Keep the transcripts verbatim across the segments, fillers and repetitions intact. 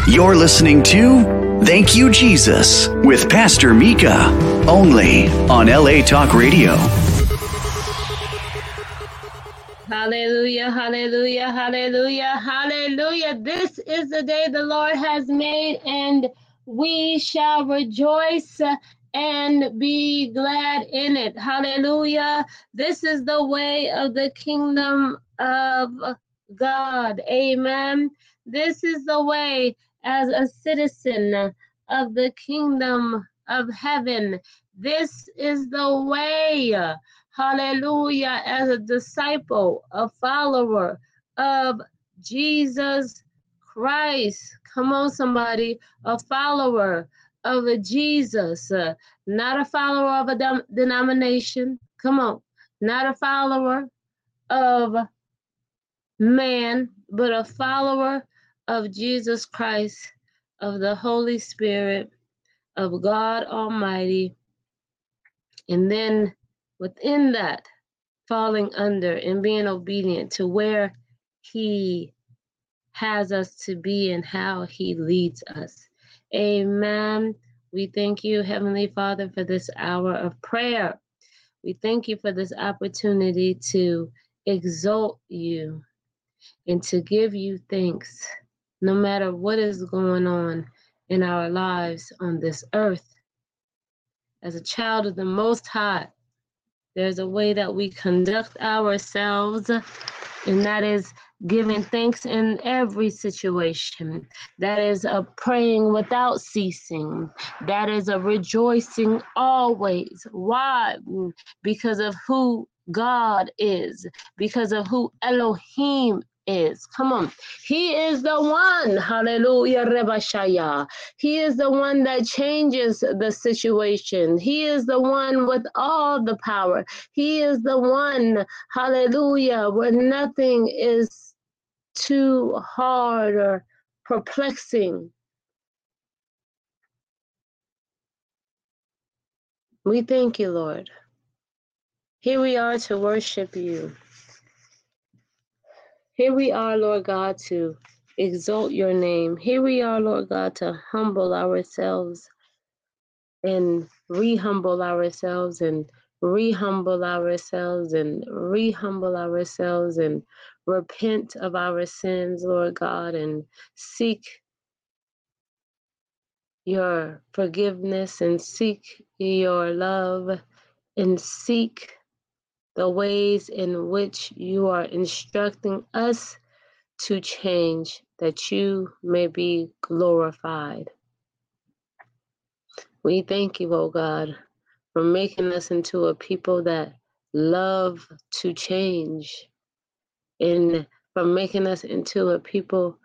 You're listening to Thank You, Jesus, with Pastor Mika, only on L A Talk Radio. Hallelujah, hallelujah, hallelujah, hallelujah. This is the day the Lord has made, and we shall rejoice and be glad in it. Hallelujah. This is the way of the kingdom of God. Amen. This is the way as a citizen of the kingdom of heaven. This is the way. Hallelujah, as a disciple, a follower of Jesus Christ. Come on, somebody, a follower of a Jesus, uh, not a follower of a dem- denomination. Come on, not a follower of man, but a follower of Jesus Christ, of the Holy Spirit, of God Almighty. And then within that, falling under and being obedient to where he has us to be and how he leads us. Amen. We thank you, Heavenly Father, for this hour of prayer. We thank you for this opportunity to exalt you and to give you thanks, no matter what is going on in our lives on this earth. As a child of the Most High, there's a way that we conduct ourselves, and that is giving thanks in every situation. That is a praying without ceasing. That is a rejoicing always. Why? Because of who God is, because of who Elohim is. Come on. He is the one. Hallelujah. Rebashaya. He is the one that changes the situation. He is the one with all the power. He is the one, hallelujah, where nothing is too hard or perplexing. We thank you, Lord. Here we are to worship you. Here we are, Lord God, to exalt your name. Here we are, Lord God, to humble ourselves and re-humble ourselves and re-humble ourselves and re-humble ourselves and repent of our sins, Lord God, and seek your forgiveness and seek your love and seek the ways in which you are instructing us to change, that you may be glorified. We thank you, oh God, for making us into a people that love to change, and for making us into a people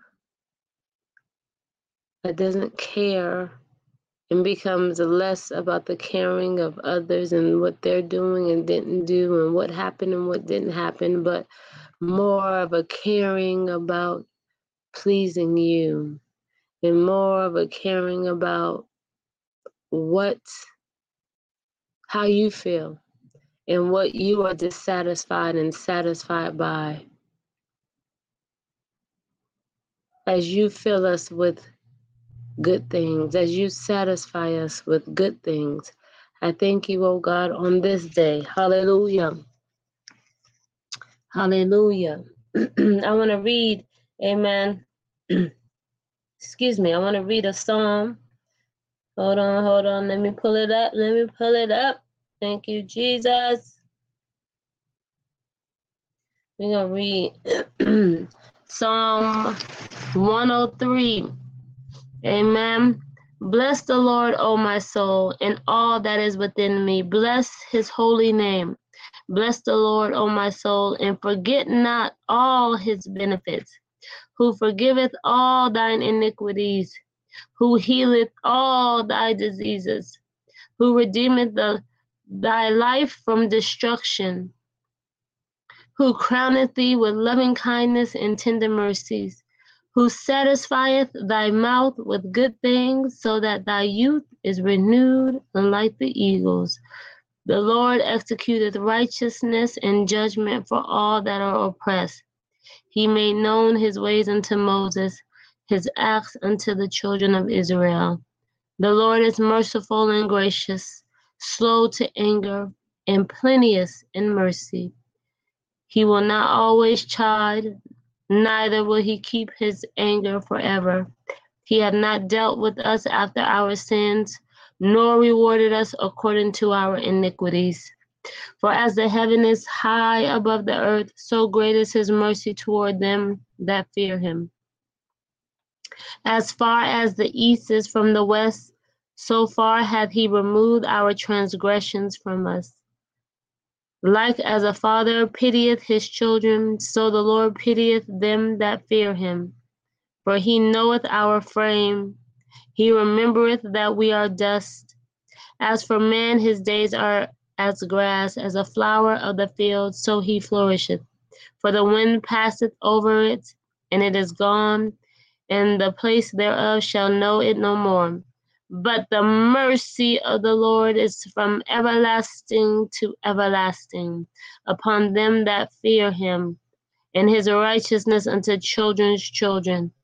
that doesn't care and becomes less about the caring of others and what they're doing and didn't do and what happened and what didn't happen, but more of a caring about pleasing you and more of a caring about what, how you feel and what you are dissatisfied and satisfied by. As you fill us with good things, as you satisfy us with good things, I thank you, oh God, on this day. Hallelujah. Hallelujah. I want to read, amen. Excuse me, I want to read a psalm. Hold on, hold on. Let me pull it up. Let me pull it up. Thank you, Jesus. We're going to read Psalm one oh three. Amen. Bless the Lord, O my soul, and all that is within me. Bless his holy name. Bless the Lord, O my soul, and forget not all his benefits, who forgiveth all thine iniquities, who healeth all thy diseases, who redeemeth the, thy life from destruction, who crowneth thee with loving kindness and tender mercies, who satisfieth thy mouth with good things, so that thy youth is renewed like the eagles. The Lord executeth righteousness and judgment for all that are oppressed. He made known his ways unto Moses, his acts unto the children of Israel. The Lord is merciful and gracious, slow to anger, and plenteous in mercy. He will not always chide, neither will he keep his anger forever. He hath not dealt with us after our sins, nor rewarded us according to our iniquities. For as the heaven is high above the earth, so great is his mercy toward them that fear him. As far as the east is from the west, so far hath he removed our transgressions from us. Like as a father pitieth his children, so the Lord pitieth them that fear him. For he knoweth our frame, he remembereth that we are dust. As for man, his days are as grass, as a flower of the field, so he flourisheth. For the wind passeth over it, and it is gone, and the place thereof shall know it no more. But the mercy of the Lord is from everlasting to everlasting upon them that fear him, and his righteousness unto children's children,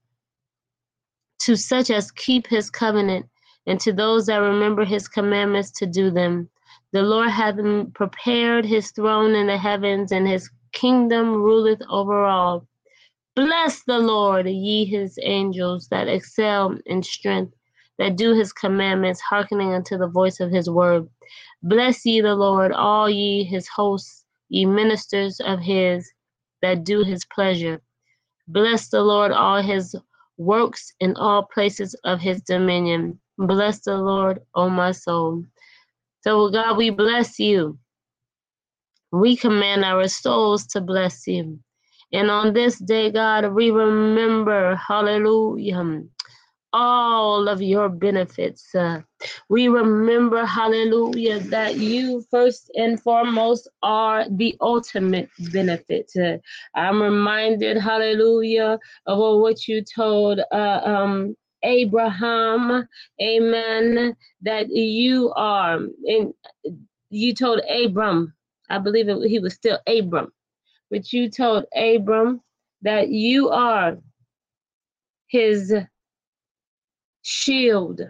to such as keep his covenant, and to those that remember his commandments to do them. The Lord hath prepared his throne in the heavens, and his kingdom ruleth over all. Bless the Lord, ye his angels that excel in strength, that do his commandments, hearkening unto the voice of his word. Bless ye the Lord, all ye his hosts, ye ministers of his, that do his pleasure. Bless the Lord, all his works in all places of his dominion. Bless the Lord, O my soul. So God, we bless you. We command our souls to bless you. And on this day, God, we remember, hallelujah, all of your benefits. Uh, we remember, hallelujah, that you first and foremost are the ultimate benefit. Uh, I'm reminded, hallelujah, of what you told uh, um, Abraham, amen, that you are, and you told Abram, I believe it, he was still Abram, but you told Abram that you are his shield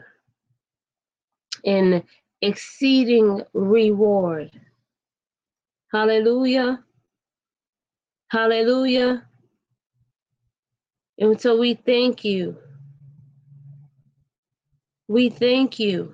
and exceeding reward. Hallelujah. Hallelujah. And so we thank you. We thank you.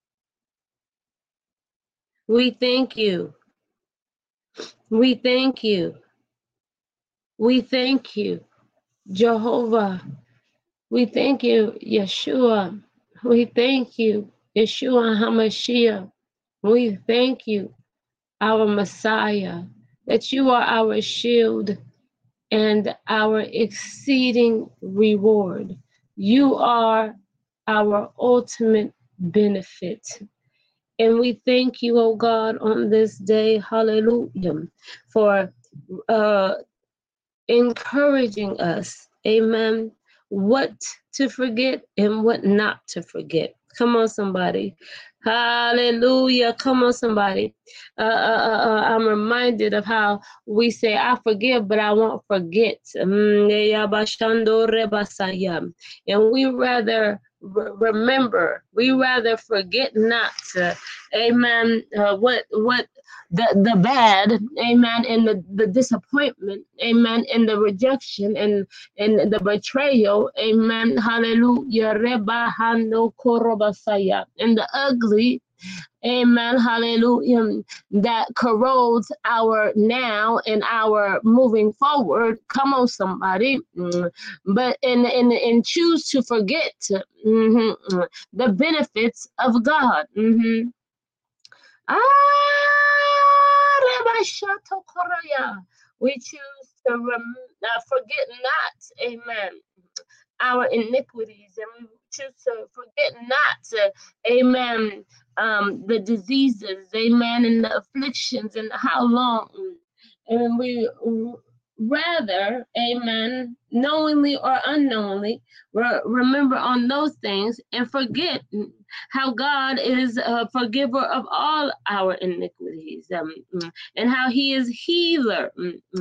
We thank you. We thank you. We thank you, Jehovah. We thank you, Yeshua. We thank you, Yeshua HaMashiach. We thank you, our Messiah, that you are our shield and our exceeding reward. You are our ultimate benefit. And we thank you, oh God, on this day, hallelujah, for uh, encouraging us, amen, what to forget and what not to forget. Come on, somebody. Hallelujah. Come on, somebody. Uh, uh, uh, I'm reminded of how we say, I forgive, but I won't forget. And we rather re- remember, we rather forget not, uh, amen, uh, what, what, the, the bad, amen, and the, the disappointment, amen, and the rejection and, and the betrayal, amen, hallelujah, rebahando korobasaya, and the ugly, amen, hallelujah, that corrodes our now and our moving forward. Come on, somebody. Mm. But and, and, and choose to forget mm-hmm, the benefits of God. Mm-hmm. Ah, we choose to rem- uh, forget not, amen, our iniquities, and we choose to forget not, uh, amen, um, the diseases, amen, and the afflictions, and how long. And we rather, amen, knowingly or unknowingly, re- remember on those things and forget how God is a forgiver of all our iniquities, um, and how he is healer,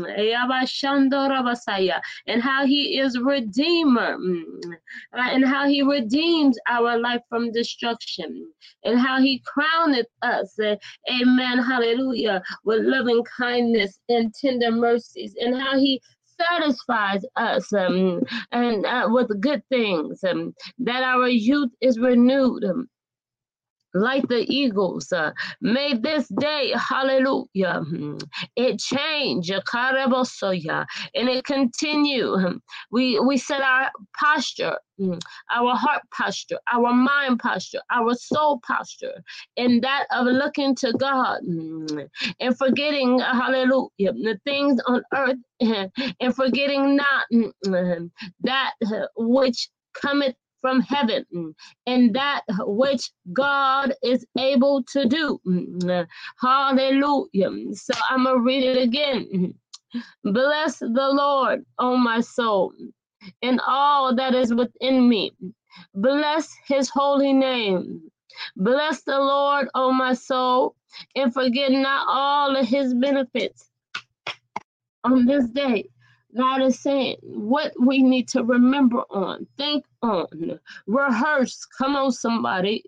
and how he is redeemer, and how he redeems our life from destruction, and how he crowneth us, uh, amen, hallelujah, with loving kindness and tender mercies, and how he satisfies us um, and uh, with good things, um, that our youth is renewed um, like the eagles. Uh, may this day, hallelujah, it change, karabosoya, and it continue. We we set our posture, our heart posture, our mind posture, our soul posture, and that of looking to God and forgetting, hallelujah, the things on earth, and forgetting not that which cometh from heaven, and that which God is able to do. Hallelujah. So I'm going to read it again. Bless the Lord, O my soul, and all that is within me. Bless his holy name. Bless the Lord, O my soul, and forget not all of his benefits. On this day, God is saying what we need to remember on, think on, rehearse. Come on, somebody.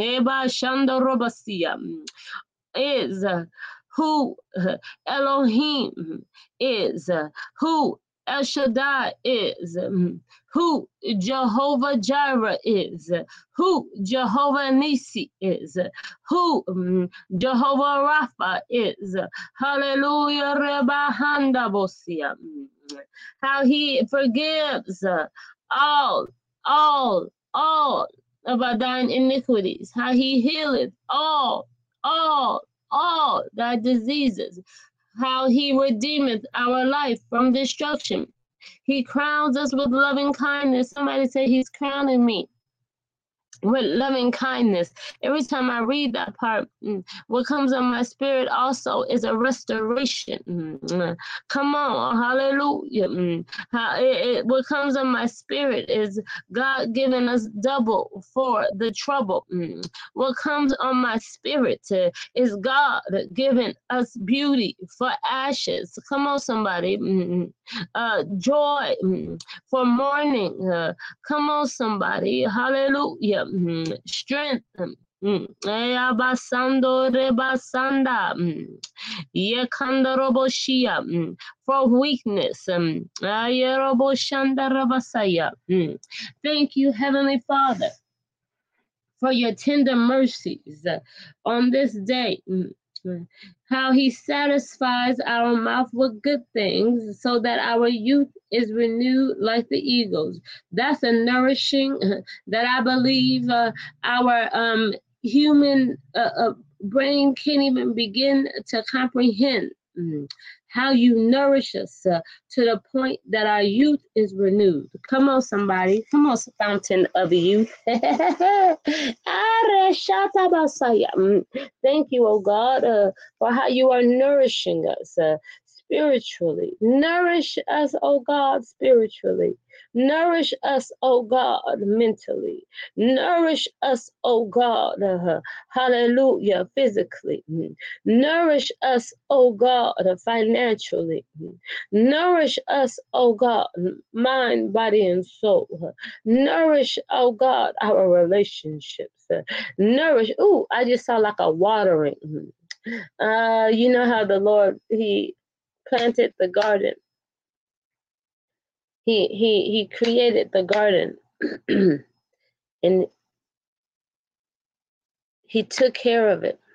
Is uh, who uh, Elohim is, uh, who El Shaddai is, um, who Jehovah Jireh is, uh, who Jehovah Nisi is, uh, who um, Jehovah Rapha is. Hallelujah. Rebahanda Bosia. How he forgives uh, all, all, all of our thine iniquities. How he healeth all, all, all thy diseases. How he redeemeth our life from destruction. He crowns us with loving kindness. Somebody say he's crowning me with loving kindness. Every time I read that part, what comes on my spirit also is a restoration. Come on, hallelujah. How it, it, what comes on my spirit is God giving us double for the trouble. What comes on my spirit uh, is God giving us beauty for ashes. Come on, somebody. Uh, joy for mourning. Uh, come on, somebody. Hallelujah. Strength. Ayabasando rebasanda. Yekandaroboshia. For weakness. Ayeroboshanda rabasaya. Thank you, Heavenly Father, for your tender mercies on this day. How he satisfies our mouth with good things so that our youth is renewed like the eagles. That's a nourishing that I believe uh, our um, human uh, uh, brain can't even begin to comprehend. Mm. How you nourish us uh, to the point that our youth is renewed. Come on, somebody. Come on, fountain of youth. Thank you, oh God, uh, for how you are nourishing us uh, spiritually. Nourish us, oh God, spiritually. Nourish us, oh God, mentally. Nourish us, oh God, uh, hallelujah, physically. Nourish us, oh God, financially. Nourish us, oh God, mind, body, and soul. Nourish, oh God, our relationships. Nourish, ooh, I just saw like a watering. Uh, you know how the Lord, he planted the garden. He he he created the garden and he took care of it.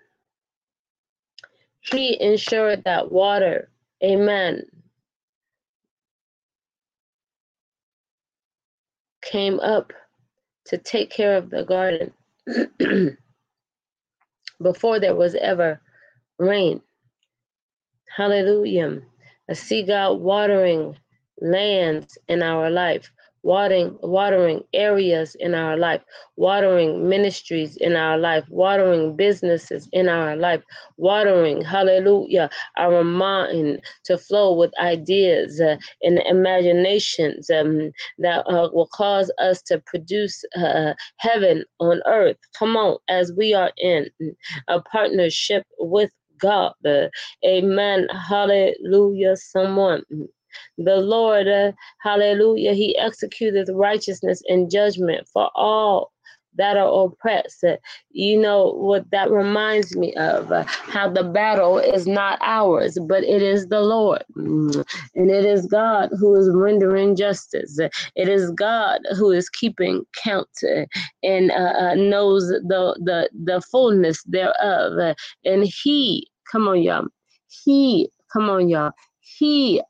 He ensured that water, amen, came up to take care of the garden before there was ever rain. Hallelujah. I see God watering lands in our life, watering, watering areas in our life, watering ministries in our life, watering businesses in our life, watering, hallelujah, our mind to flow with ideas uh, and imaginations um, that uh, will cause us to produce uh, heaven on earth. Come on, as we are in a partnership with God. Uh, amen. Hallelujah. Someone. The Lord, uh, hallelujah, he executed righteousness and judgment for all that are oppressed. Uh, you know what that reminds me of? Uh, how the battle is not ours, but it is the Lord. Mm. And it is God who is rendering justice. Uh, It is God who is keeping count uh, and uh, uh, knows the, the, the fullness thereof. Uh, and he, come on, y'all, he, come on, y'all, he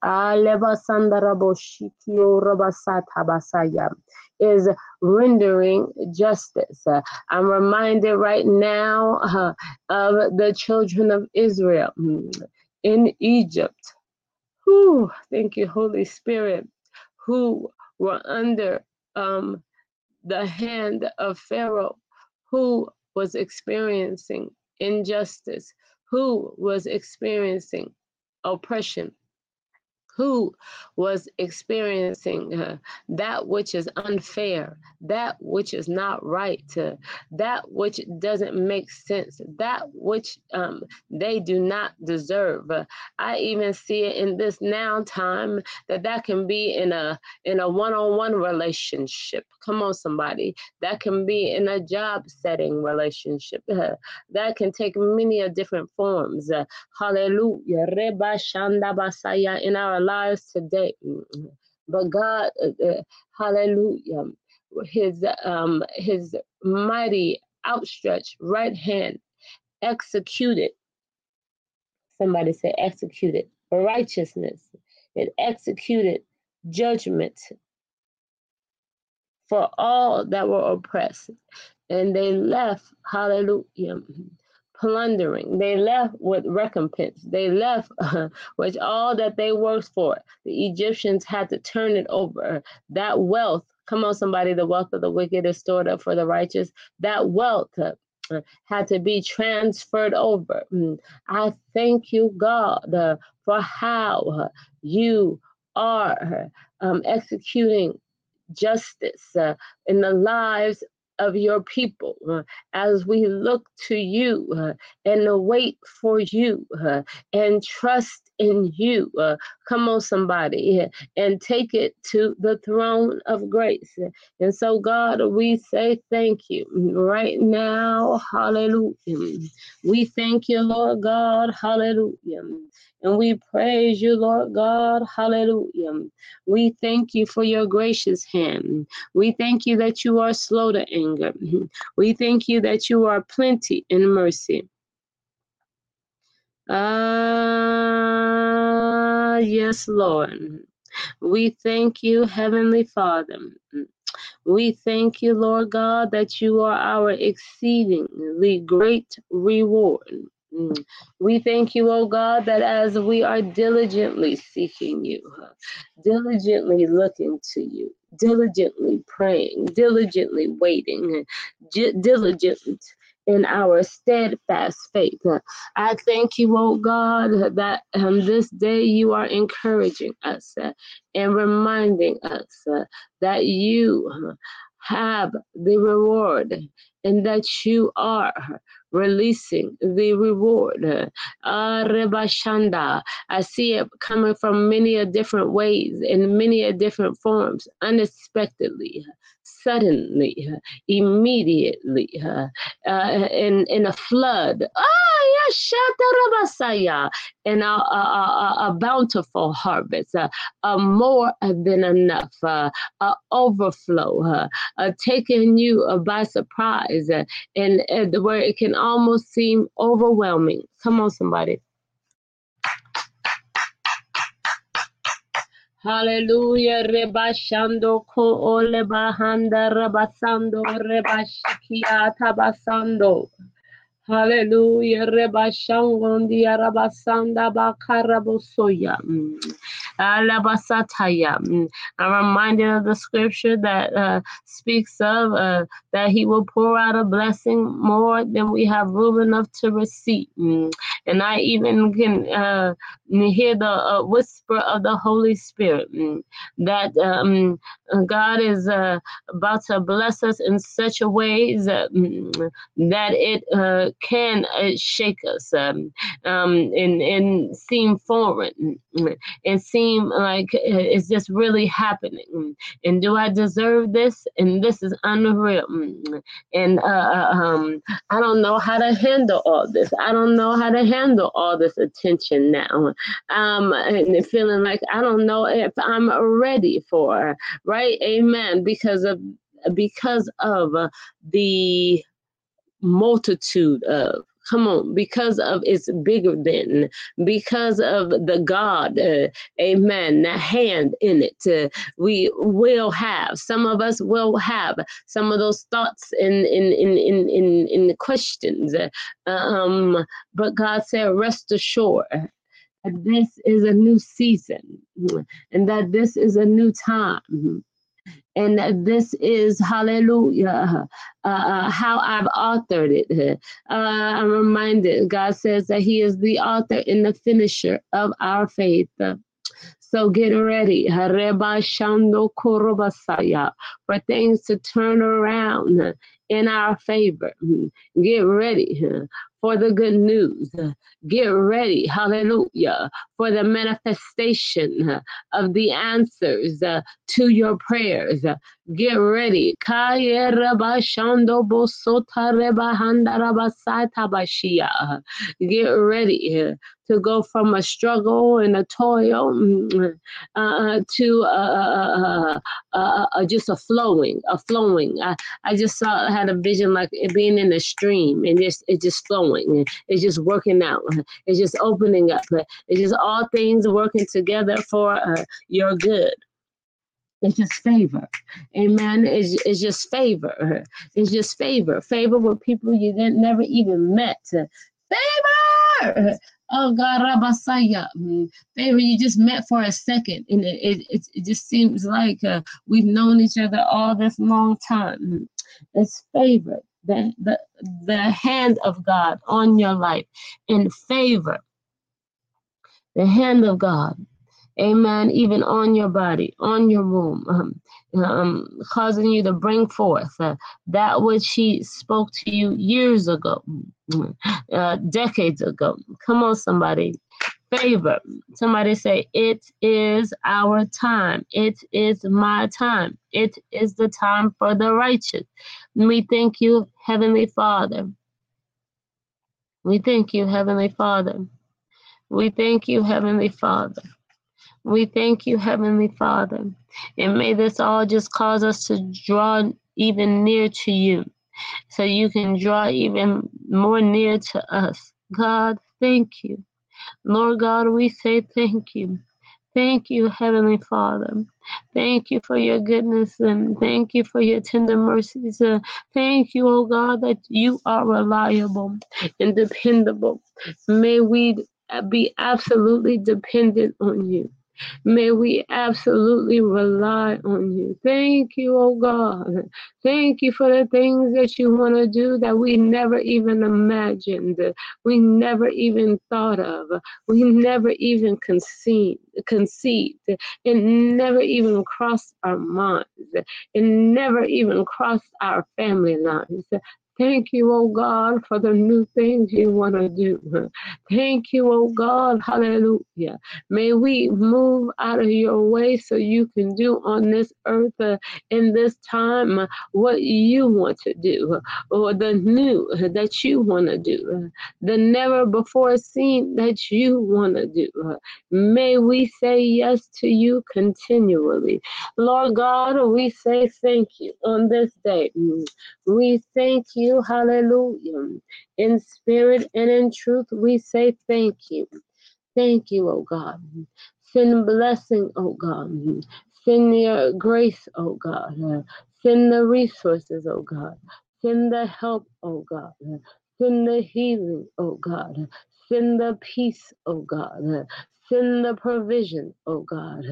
is rendering justice. Uh, I'm reminded right now uh, of the children of Israel in Egypt. Whew, thank you, Holy Spirit, who were under um, the hand of Pharaoh, who was experiencing injustice, who was experiencing oppression, who was experiencing uh, that which is unfair, that which is not right, uh, that which doesn't make sense, that which um, they do not deserve. Uh, I even see it in this now time that that can be in a in a one-on-one relationship. Come on, somebody. That can be in a job setting relationship. Uh, that can take many a different forms. Uh, hallelujah. Reba shanda basaya in our lives today. But God, uh, uh, hallelujah, his um his mighty outstretched right hand executed. Somebody say executed righteousness. It executed judgment for all that were oppressed. And they left, hallelujah, plundering. They left with recompense. They left uh, with all that they worked for. The Egyptians had to turn it over. That wealth, come on, somebody, the wealth of the wicked is stored up for the righteous. That wealth uh, had to be transferred over. I thank you, God, uh, for how uh, you are um, executing justice uh, in the lives of your people uh, as we look to you uh, and wait for you uh, and trust in you. Uh, come on, somebody, uh, and take it to the throne of grace. And so, God, we say thank you right now. Hallelujah. We thank you, Lord God. Hallelujah. And we praise you, Lord God. Hallelujah. We thank you for your gracious hand. We thank you that you are slow to anger. We thank you that you are plenty in mercy. Ah, yes, Lord. We thank you, Heavenly Father. We thank you, Lord God, that you are our exceedingly great reward. Mm. We thank you, oh God, that as we are diligently seeking you, uh, diligently looking to you, diligently praying, diligently waiting, uh, diligent in our steadfast faith. Uh, I thank you, oh God, that um, this day you are encouraging us uh, and reminding us uh, that you uh, have the reward and that you are releasing the reward. Uh, Rebashanda. I see it coming from many a different ways, in many a different forms, unexpectedly, suddenly, immediately, uh, uh, in, in a flood. Ah, yeah, in a, a, a, a bountiful harvest, uh, uh, more than enough, uh, uh, overflow, uh, uh, taking you uh, by surprise, uh, and uh, where it can almost seem overwhelming. Come on, somebody. Hallelujah, rebashando ko ole bahanda rabasando rebashikia tabasando. Hallelujah, rebashangondi arabasanda bakarabosoya. Alabasataya. Mm, I'm reminded of the scripture that uh, speaks of uh, that he will pour out a blessing more than we have room enough to receive. Mm, and I even can uh, hear the uh, whisper of the Holy Spirit mm, that um, God is uh, about to bless us in such a way that, mm, that it uh, can uh, shake us um, um, and, and seem foreign mm, and seem like it's just really happening. Mm, and do I deserve this? And this is unreal. Mm, and uh, um, I don't know how to handle all this. I don't know how to handle all this attention now. Um, and feeling like I don't know if I'm ready for, right? Amen. Because of because of uh, the multitude of, come on, because of it's bigger than, because of the God, uh, amen, the hand in it. Uh, we will have, some of us will have some of those thoughts in in in in in, in the questions. Uh, um, but God said, rest assured that this is a new season and that this is a new time. And that this is, hallelujah, uh, uh, how I've authored it. Uh, I'm reminded, God says that he is the author and the finisher of our faith. So get ready Hareba Shando Korobasaya, for things to turn around in our favor. Get ready for the good news. Get ready, hallelujah, for the manifestation of the answers uh, to your prayers. Get ready. Get ready to go from a struggle and a toil uh, to uh, uh, uh, uh, just a flowing, a flowing. I, I just saw, I had a vision like it being in a stream and just it just flowing. It's just working out. It's just opening up. It's just all things working together for uh, your good. It's just favor. Amen. It's, it's just favor. It's just favor. Favor with people you didn't never even met. Favor. Oh God, Rabasaya. Favor you just met for a second. And it, it, it, it just seems like uh, we've known each other all this long time. It's favor. The, the, the hand of God on your life in favor. The hand of God. Amen. Even on your body, on your womb, um, um, causing you to bring forth uh, that which he spoke to you years ago, uh, decades ago. Come on, somebody. Favor. Somebody say, it is our time. It is my time. It is the time for the righteous. We thank you, Heavenly Father. We thank you, Heavenly Father. We thank you, Heavenly Father. We thank you, Heavenly Father. And may this all just cause us to draw even near to you, so you can draw even more near to us. God, thank you. Lord God, we say thank you. Thank you, Heavenly Father. Thank you for your goodness and thank you for your tender mercies. Uh, thank you, oh God, that you are reliable and dependable. May we be absolutely dependent on you. May we absolutely rely on you. Thank you, oh God. Thank you for the things that you want to do that we never even imagined, we never even thought of, we never even conceived, conceived. It never even crossed our minds. It never even crossed our family lines. Thank you, oh God, for the new things you want to do. Thank you, oh God. Hallelujah. May we move out of your way so you can do on this earth uh, in this time uh, what you want to do, uh, or the new uh, that you want to do, uh, the never before seen that you want to do. Uh, may we say yes to you continually. Lord God, we say thank you on this day. We thank you, hallelujah. In spirit and in truth, we say thank you. Thank you, oh God. Send blessing, oh God. Send your grace, oh God. Send the resources, oh God. Send the help, oh God. Send the healing, oh God. Send the peace, oh God. Send the provision, oh God.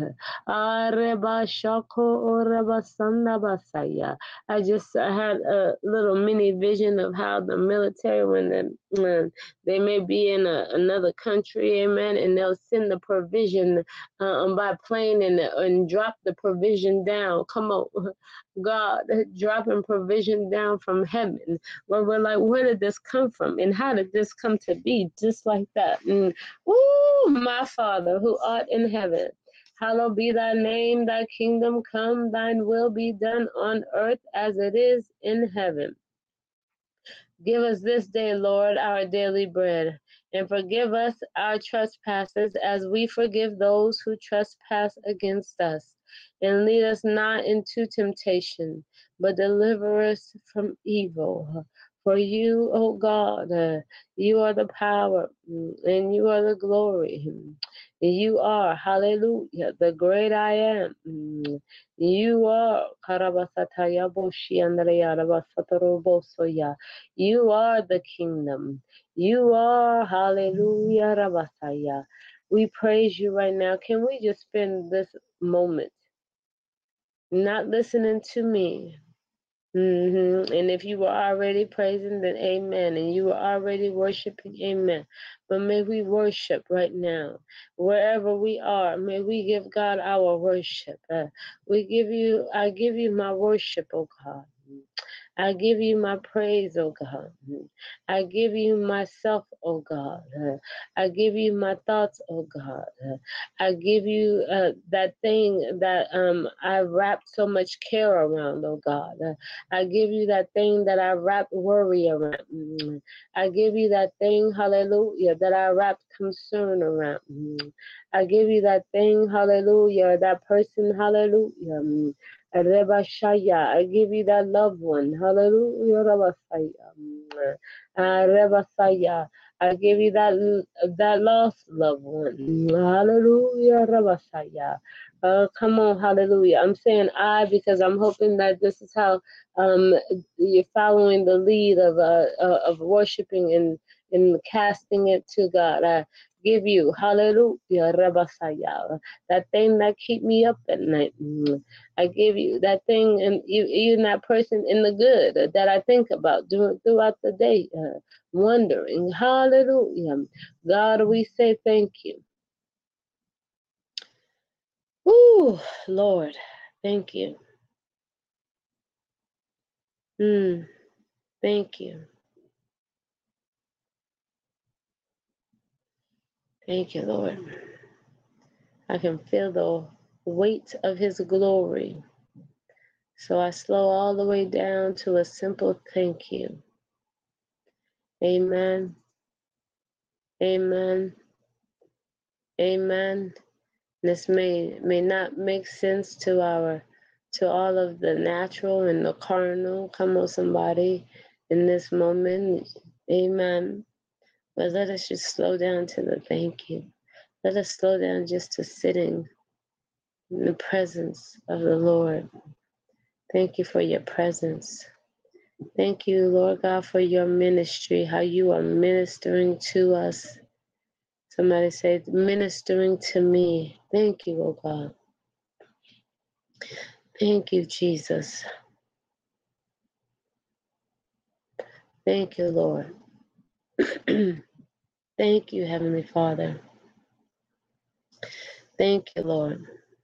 I just had a little mini vision of how the military, when, the, when they may be in a, another country, amen, and they'll send the provision uh, by plane and, and drop the provision down. Come on, God, dropping provision down from heaven. Where we're like, where did this come from? And how did this come to be? Just like that. And, ooh, my Father, who art in heaven, hallowed be thy name, thy kingdom come, thine will be done on earth as it is in heaven. Give us this day, Lord, our daily bread, and forgive us our trespasses as we forgive those who trespass against us. And lead us not into temptation, but deliver us from evil. For you, O God, uh, you are the power and you are the glory. You are, hallelujah, the great I am. You are, you are the kingdom. You are, hallelujah, Rabasaya. We praise you right now. Can we just spend this moment not listening to me? Mm-hmm. And if you were already praising, then amen. And you were already worshiping, amen. But may we worship right now. Wherever we are, may we give God our worship. Uh, we give you, I give you my worship, oh God. I give you my praise, oh God. I give you myself, oh God. I give you my thoughts, oh God. I give you uh, that thing that um, I wrapped so much care around, oh God. I give you that thing that I wrapped worry around. I give you that thing, hallelujah, that I wrapped concern around. I give you that thing, hallelujah, that person, hallelujah. Rebashaya, I give you that loved one. Hallelujah. Rebasaya. Uh, Rebasaya, I give you that that lost loved one. Hallelujah. Rebasaya. Uh, come on, hallelujah. I'm saying I because I'm hoping that this is how um, you're following the lead of uh, uh, of worshiping and, and casting it to God. I give you, hallelujah, Rebasaya, that thing that keep me up at night. I give you that thing, and you, even that person in the good that I think about doing throughout the day, uh, wondering. Hallelujah. God, we say thank you. Ooh, Lord, thank you. Mm, thank you. Thank you, Lord. I can feel the weight of his glory. So I slow all the way down to a simple thank you. Amen. Amen. Amen. This may may not make sense to our to all of the natural and the carnal. Come on, somebody, in this moment. Amen. But let us just slow down to the thank you. Let us slow down just to sitting in the presence of the Lord. Thank you for your presence. Thank you, Lord God, for your ministry, how you are ministering to us. Somebody say, ministering to me. Thank you, oh God. Thank you, Jesus. Thank you, Lord. Thank you, Heavenly Father. Thank you, Lord.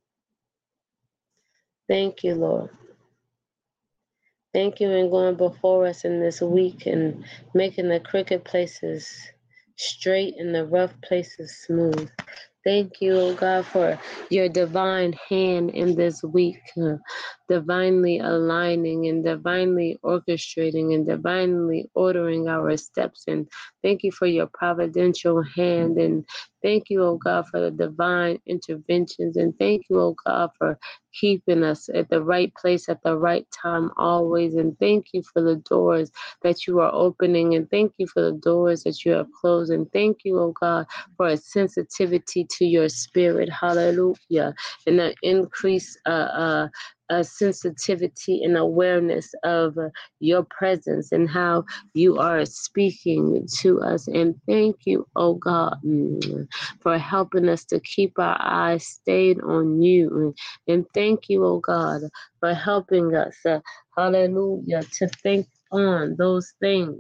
Thank you, Lord. Thank you in going before us in this week and making the crooked places straight and the rough places smooth. Thank you, oh God, for your divine hand in this week, uh, divinely aligning and divinely orchestrating and divinely ordering our steps. And thank you for your providential hand. And thank you, oh God, for the divine interventions. And thank you, oh God, for keeping us at the right place at the right time always. And thank you for the doors that you are opening. And thank you for the doors that you have closed. And thank you, oh God, for a sensitivity to your spirit. Hallelujah. And an increased uh, uh, a sensitivity and awareness of uh, your presence and how you are speaking to us. And thank you, oh God, mm, for helping us to keep our eyes stayed on you. And thank you, oh God, for helping us, uh, hallelujah, to think on those things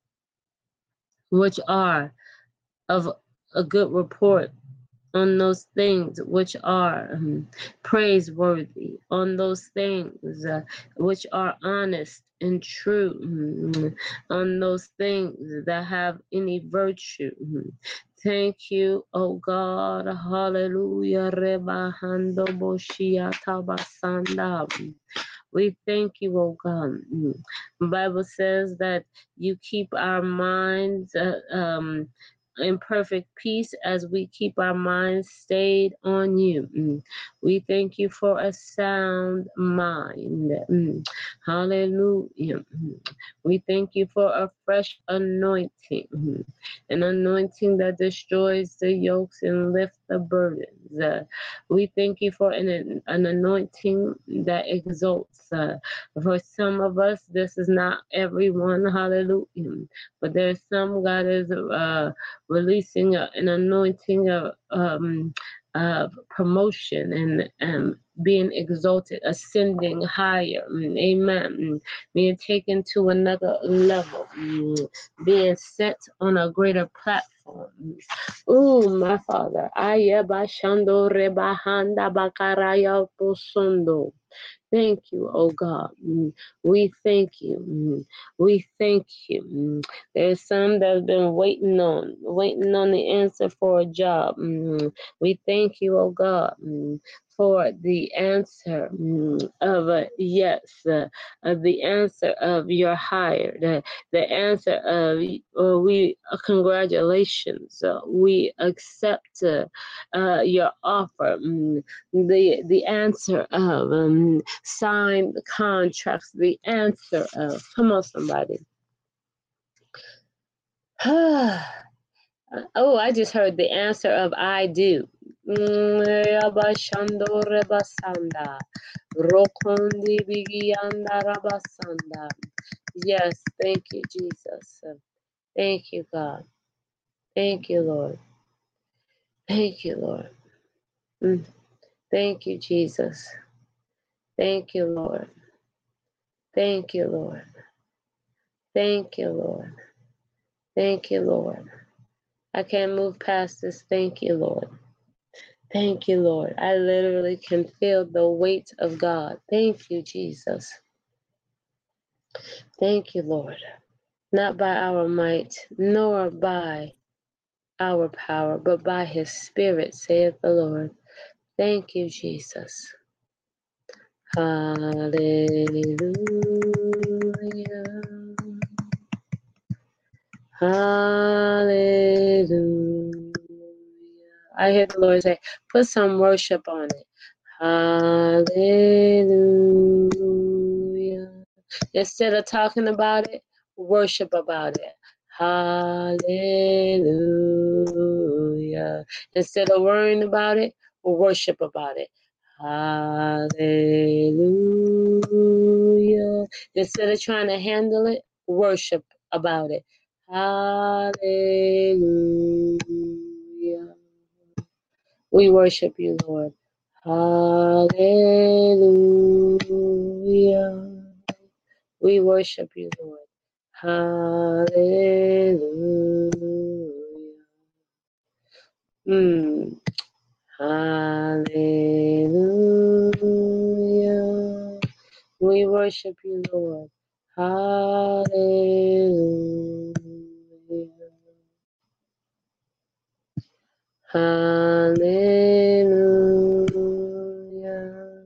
which are of a good report, on those things which are um, praiseworthy, on those things uh, which are honest and true, mm, on those things that have any virtue. Mm. Thank you, oh God. Hallelujah. Rebahando boshia tabasanda. We thank you, oh God. Mm. The Bible says that you keep our minds uh, um, in perfect peace as we keep our minds stayed on you. Mm. We thank you for a sound mind. Mm. Hallelujah. Mm. We thank you for a fresh anointing, mm. an anointing that destroys the yokes and lifts the burdens. Uh, we thank you for an, an anointing that exalts. Uh, for some of us, this is not everyone, hallelujah. But there's some God is uh, releasing a, an anointing of, um, of promotion and um, being exalted, ascending higher. Amen. Being taken to another level, being set on a greater platform. Oh, my Father. Ayabashando rebahanda bakaraya posundo. Thank you, oh God. Mm. We thank you. Mm. We thank you. Mm. There's some that have been waiting on, waiting on the answer for a job. Mm. We thank you, oh God, mm, for the answer mm, of a yes, uh, of the answer of you're hired, uh, the answer of uh, we uh, congratulations, uh, we accept uh, uh, your offer. Mm. The the answer of um, sign the contracts, the answer of, come on, somebody. Oh, I just heard the answer of I do. Yes, thank you, Jesus. Thank you, God. Thank you, Lord. Thank you, Lord. Mm. Thank you, Jesus. Thank you, Lord. Thank you, Lord. Thank you, Lord. Thank you, Lord. I can't move past this. Thank you, Lord. Thank you, Lord. I literally can feel the weight of God. Thank you, Jesus. Thank you, Lord. Not by our might, nor by our power, but by his Spirit, saith the Lord. Thank you, Jesus. Hallelujah. Hallelujah. I hear the Lord say, put some worship on it. Hallelujah. Instead of talking about it, worship about it. Hallelujah. Instead of worrying about it, worship about it. Hallelujah. Instead of trying to handle it, worship about it. Hallelujah. We worship you, Lord. Hallelujah. We worship you, Lord. Hallelujah. Mm. Hallelujah. We worship you, Lord. Hallelujah. Hallelujah.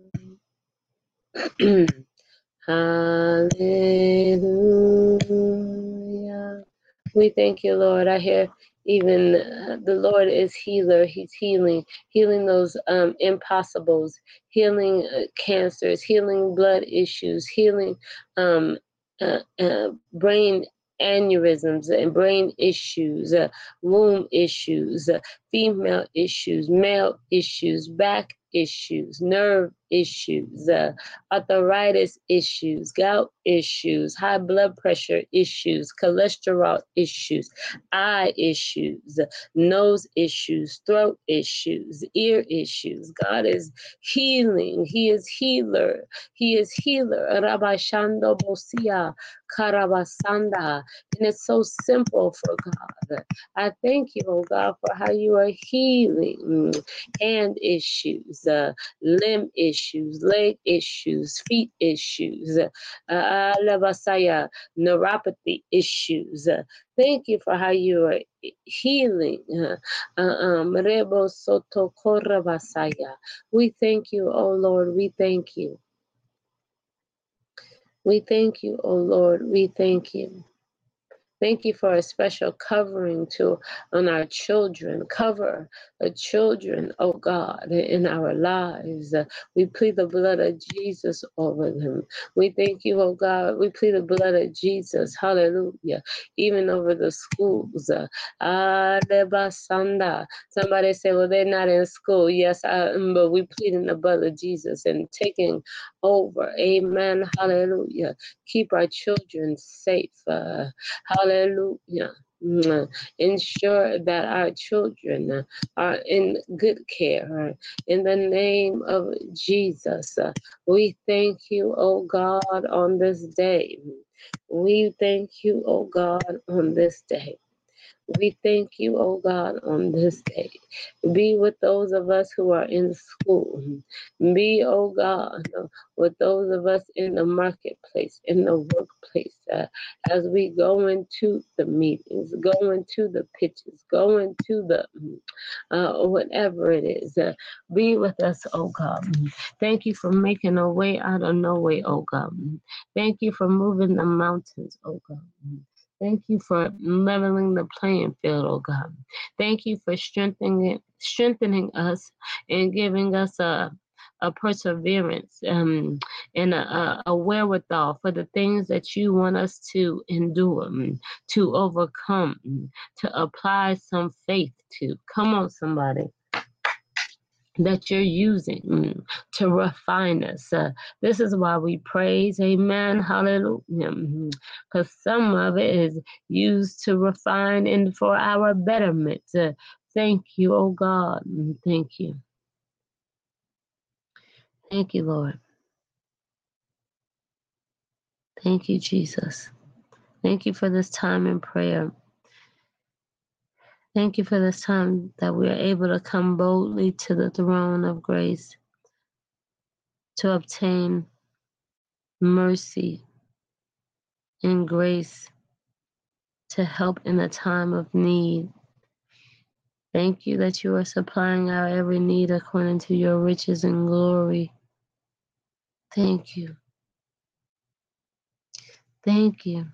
Hallelujah. We thank you, Lord. I hear even uh, the Lord is healer. He's healing, healing those um, impossibles, healing uh, cancers, healing blood issues, healing um, uh, uh, brain aneurysms and brain issues, uh, womb issues, uh, female issues, male issues, back issues, nerve issues, uh, arthritis issues, gout issues, high blood pressure issues, cholesterol issues, eye issues, nose issues, throat issues, ear issues. God is healing. He is healer. He is healer. Rabbi Shando Bosia Karabasanda. And it's so simple for God. I thank you, oh God, for how you are healing hand issues, uh, limb issues, leg issues, feet issues, uh, Alabasaya, neuropathy issues. Uh, thank you for how you are healing. Uh, um, Rebo Soto Korabasaya. We thank you, oh Lord. We thank you. We thank you, oh Lord. We thank you. Thank you for a special covering to on our children. Cover the children, oh God, in our lives. Uh, we plead the blood of Jesus over them. We thank you, oh God. We plead the blood of Jesus, hallelujah, even over the schools. Uh, Somebody say, well, they're not in school. Yes, I, but we plead in the blood of Jesus and taking over. Amen, hallelujah. Keep our children safe. Uh, Hallelujah. Ensure that our children are in good care. In the name of Jesus, we thank you, oh God, on this day. We thank you, oh God, on this day. We thank you, oh God, on this day. Be with those of us who are in school. Be, oh God, with those of us in the marketplace, in the workplace, uh, as we go into the meetings, go into the pitches, go into the uh, whatever it is. Uh, be with us, oh God. Thank you for making a way out of no way, oh God. Thank you for moving the mountains, oh God. Thank you for leveling the playing field, oh God. Thank you for strengthening strengthening us and giving us a a perseverance um, and a, a wherewithal for the things that you want us to endure, to overcome, to apply some faith to. Come on, somebody. That you're using mm, to refine us. Uh, this is why we praise, amen, hallelujah. Because mm, some of it is used to refine and for our betterment. Uh, thank you, oh God. Mm, thank you. Thank you, Lord. Thank you, Jesus. Thank you for this time in prayer. Thank you for this time that we are able to come boldly to the throne of grace to obtain mercy and grace to help in a time of need. Thank you that you are supplying our every need according to your riches and glory. Thank you. Thank you.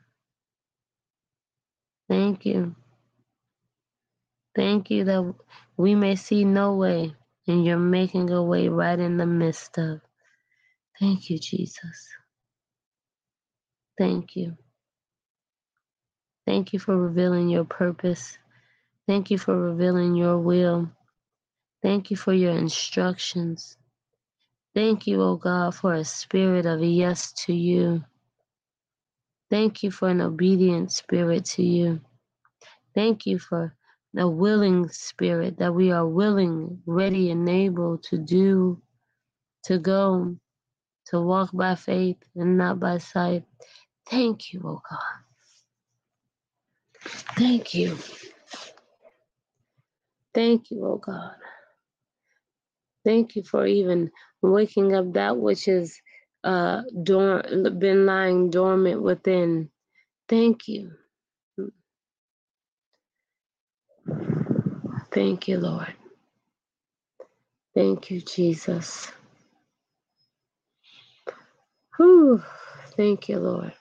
Thank you. Thank you that we may see no way and you're making a way right in the midst of. Thank you, Jesus. Thank you. Thank you for revealing your purpose. Thank you for revealing your will. Thank you for your instructions. Thank you, oh God, for a spirit of yes to you. Thank you for an obedient spirit to you. Thank you for a willing spirit that we are willing, ready, and able to do, to go, to walk by faith and not by sight. Thank you, oh God. Thank you. Thank you, oh God. Thank you for even waking up that which has uh, dor- been lying dormant within. Thank you. Thank you, Lord. Thank you, Jesus. Whew. Thank you, Lord.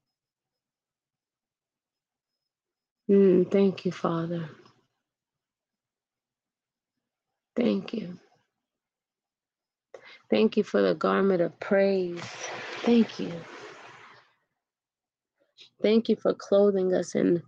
Mm, thank you, Father. Thank you. Thank you for the garment of praise. Thank you. Thank you for clothing us in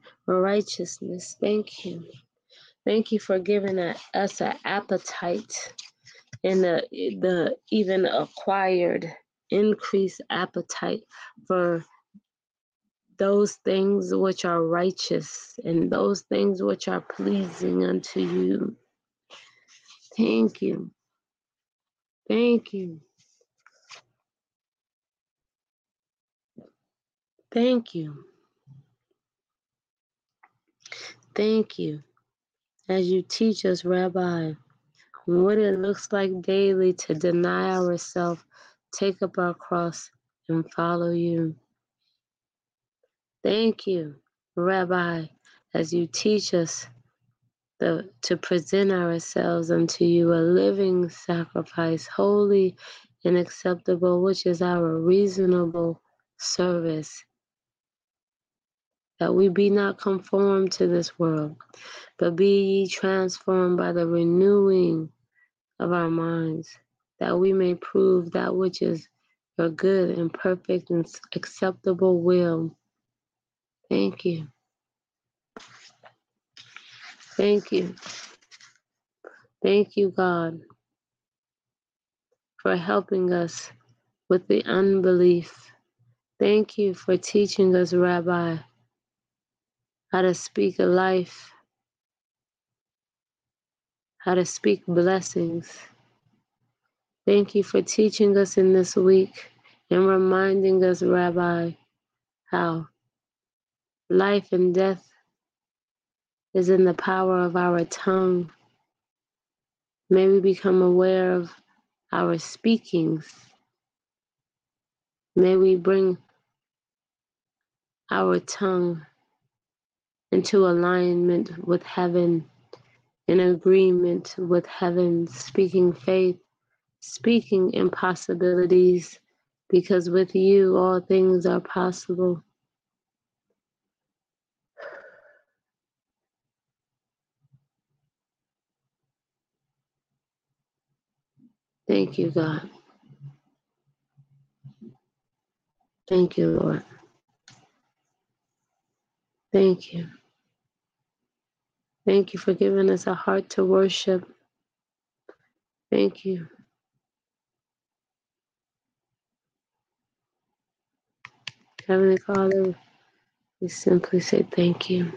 righteousness. Thank you. Thank you for giving us an appetite and the, the even acquired increased appetite for those things which are righteous and those things which are pleasing unto you. Thank you. Thank you. Thank you. Thank you. As you teach us, Rabbi, what it looks like daily to deny ourselves, take up our cross, and follow you. Thank you, Rabbi, as you teach us the, to present ourselves unto you a living sacrifice, holy and acceptable, which is our reasonable service. That we be not conformed to this world, but be ye transformed by the renewing of our minds, that we may prove that which is your good and perfect and acceptable will. Thank you. Thank you. Thank you, God, for helping us with the unbelief. Thank you for teaching us, Rabbi, how to speak life, how to speak blessings. Thank you for teaching us in this week and reminding us, Rabbi, how life and death is in the power of our tongue. May we become aware of our speakings. May we bring our tongue into alignment with heaven, in agreement with heaven, speaking faith, speaking impossibilities, because with you all things are possible. Thank you, God. Thank you, Lord. Thank you. Thank you for giving us a heart to worship. Thank you. Heavenly Father, we simply say thank you.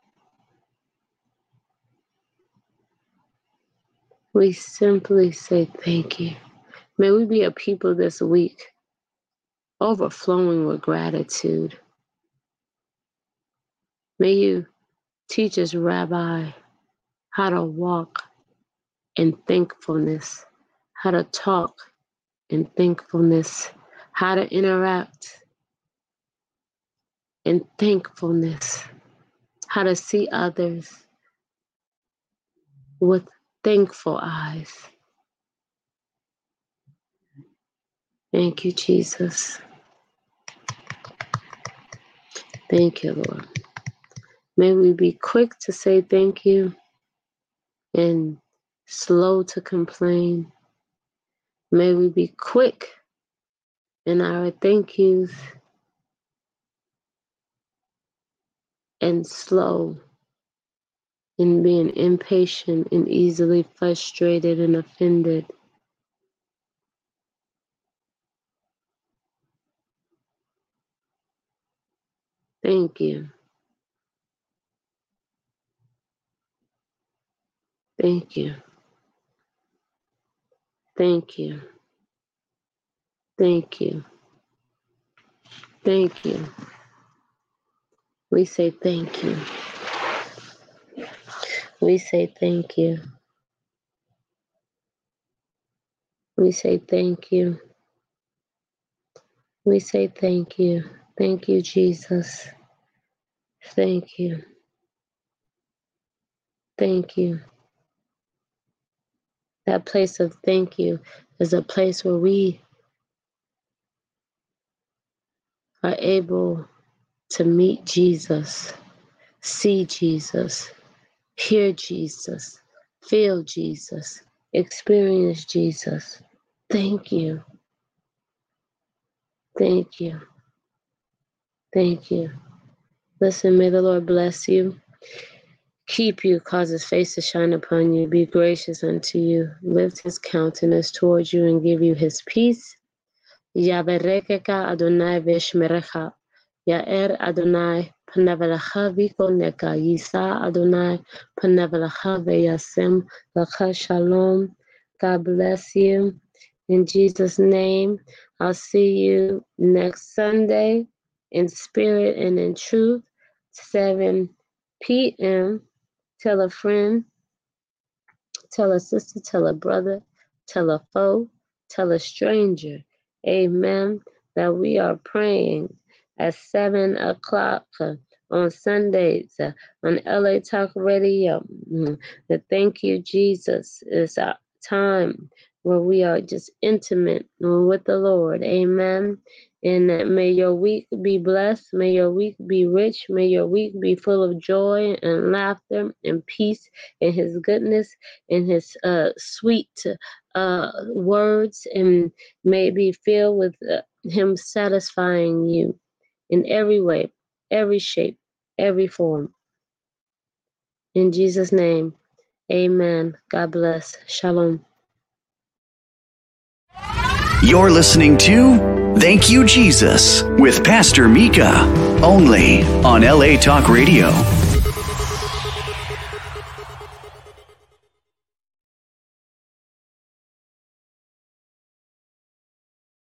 We simply say thank you. May we be a people this week overflowing with gratitude. May you teach us, Rabbi, how to walk in thankfulness, how to talk in thankfulness, how to interact in thankfulness, how to see others with thankful eyes. Thank you, Jesus. Thank you, Lord. May we be quick to say thank you and slow to complain. May we be quick in our thank yous and slow in being impatient and easily frustrated and offended. Thank you. Thank you. Thank you. Thank you. Thank you. We say thank you. We say thank you. We say thank you. We say thank you. Thank you, Jesus. Thank you. Thank you. That place of thank you is a place where we are able to meet Jesus, see Jesus, hear Jesus, feel Jesus, experience Jesus. Thank you. Thank you. Thank you. Listen, may the Lord bless you. keep you, cause his face to shine upon you, be gracious unto you, lift his countenance towards you, and give you his peace. Yaberekeka Adonai veshmerecha, Yaer Adonai panavelecha vikoneka, Yisa Adonai panavelecha veyasem lecha shalom. God bless you. In Jesus' name, I'll see you next Sunday in spirit and in truth, seven p.m. Tell a friend, tell a sister, tell a brother, tell a foe, tell a stranger. Amen. That we are praying at seven o'clock on Sundays uh, on L A Talk Radio. Mm, the Thank You, Jesus is our time where we are just intimate with the Lord. Amen. And that may your week be blessed. May your week be rich. May your week be full of joy and laughter and peace and his goodness and his uh, sweet uh, words, and may be filled with uh, him satisfying you in every way, every shape, every form. In Jesus' name, amen. God bless. Shalom. You're listening to Thank You, Jesus with Pastor Mika, only on L A Talk Radio.